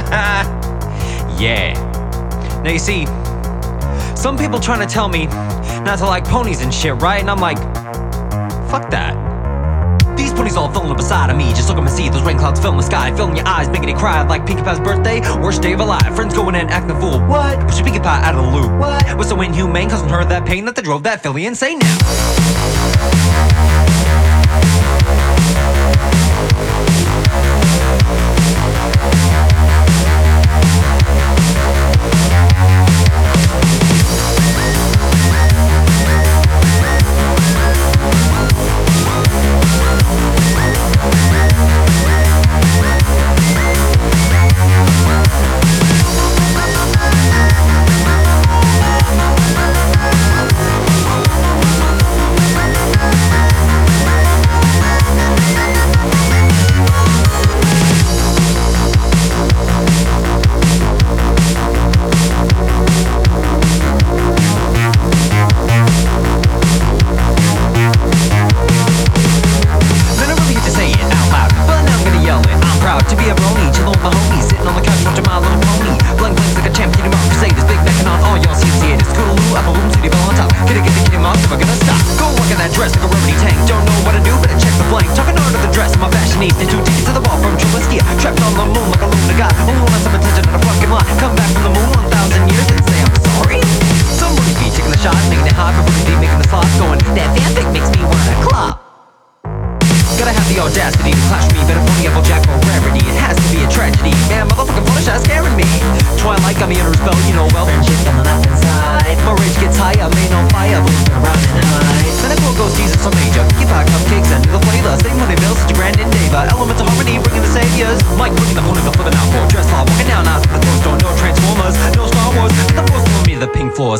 Yeah. Now you see, some people trying to tell me not to like ponies and shit, right? And I'm like, fuck that. These ponies all filling up beside of me. Just look at me, see those rain clouds filling the sky, filling your eyes, making you cry like Pinkie Pie's birthday, worst day of her life. Friends going in acting the fool. What? Push Pinkie Pie out of the loop. What? Was so inhumane, causing her that pain that drove that filly insane now. To be a brony, chillin' with my homies, sitting on the couch watching My Little Pony. Blank blanks like a champ, kitty mark crusaders, big backing on all y'all CCAs. Scootaloo, up a boom, city bell on top. Kitty get the kitty mark, never gonna stop. Go work in that dress like a rubbery tank. Don't know what to do, better check the blank. Talking under the dress, my fashionista. 2 tickets to the ball from Trubisky. Trapped on the moon like a loon to God. Only want some attention at a fucking lot. Come back from the moon 1,000 years and say I'm sorry. Somebody be taking the shot, making it hot. Everybody be making the slots going. That fanfic makes me wanna clap. Gotta have the audacity to clash me, better pony up Jack for rarity. It has to be a tragedy, man, motherfucking Fluttershy scaring me. Twilight got me under a spell, you know well. Friendship coming up inside. My rage gets high, I made no fire, moving around and hide. Then I pull ghost Jesus some major. Give out cupcakes and the flavor. Same money bills, such a grand endeavor. Elements of harmony, bringing the saviors. Mike bringing the ponies up for the now for dress law. Walking down eyes at the clothes store, no Transformers, no Star Wars. Get the force from me to the pink floors.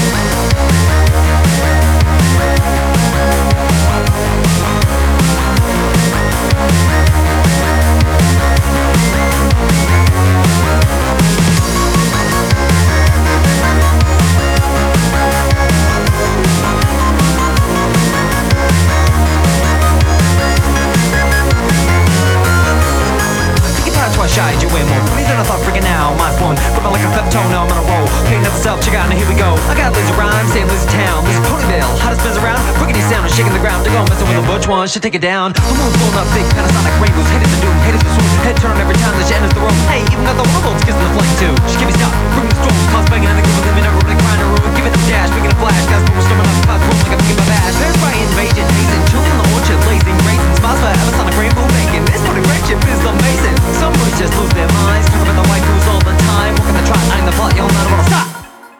Shy, you way more. Please don't thought freaking out. My phone, gripping like a Peptone, now I'm on a roll. Painting up the self, check out, now here we go. I got lazy rhymes, saying lazy town. Lazy Ponyville, hottest spins around. Rickety sound and shaking the ground. They gon' messing with the butch one, should take it down. The moon's blowing up big, Panasonic rainbows. Haters the doom, haters the swoon. Head turn every time that she enters the room. Hey, even got the world gives me the flame too. She give me stop, bringing the storm, cause banging and the people living everywhere, crying to ruin. Give it the dash, making a flash. Guys, we're storming up, clouds rolling like a fucking bash. There's by invasion, hazing, children in the orchard, blazing, raisins. Smiles forever, sonic rainbow bacon. This no friendship is amazing. Some boys just lose their minds. Talk about the waifus all the time. Walking the trot, eyeing the plot, y'all not wanna stop.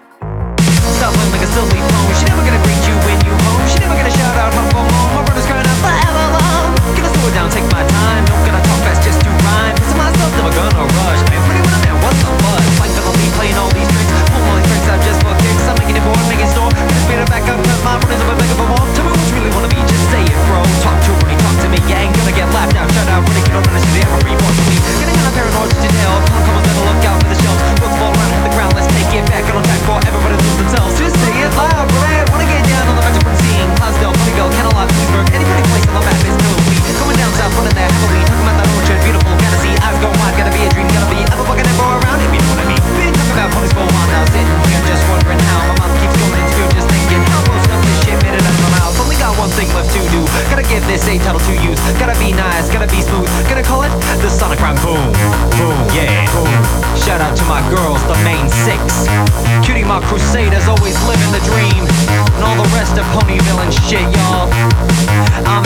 Stop playing like a silly phone. She never gonna greet you when you home. She never gonna shout out home for home. My brother's crying out forever long. Gonna slow it down, take my time. Don't gonna talk fast just to rhyme. Pissing myself, never gonna rush. I'm pretty when I'm there, what's the buzz? Like gonna be playing all these tricks. Pull all these tricks out just for kicks. I'm making it bored, making store. Gonna speed it back up, cause my brother's over begging for more. Tell me what you really wanna be, just say it, bro. Talk to me, talk to me. You ain't gonna get laughed out, shut out. When they get on the shit, ever report to me. Getting on a paranoid to tell. Come on, better look out for the shelves. Books fall around, hit the ground, let's take it back. And on track for everybody lose themselves. Just say it loud, right? Wanna get down on the metropolitan scene. Clydesdale, Ponyville, Canalot, Leesburg. Any pretty place on the map is Millwood. Going down south, running there heavily. Talking about that orchard, beautiful, gotta see. Eyes go wide, gotta be a dream, gotta be. Ever fucking ever around, if you know what I mean. Been talking about ponies for a while now, sitting here just wondering how. My mouth keeps going, still just thinking how most of this shit made it out of my mouth. Only got one thing left to do. Gotta give this a title to use. Gotta be nice, gotta be smooth. Gonna call it the Sonic Rhyme Boom. Boom, yeah, boom. Shout out to my girls, the main 6. Cutie Mark Crusaders, always living the dream. And all the rest of Ponyville and shit, y'all.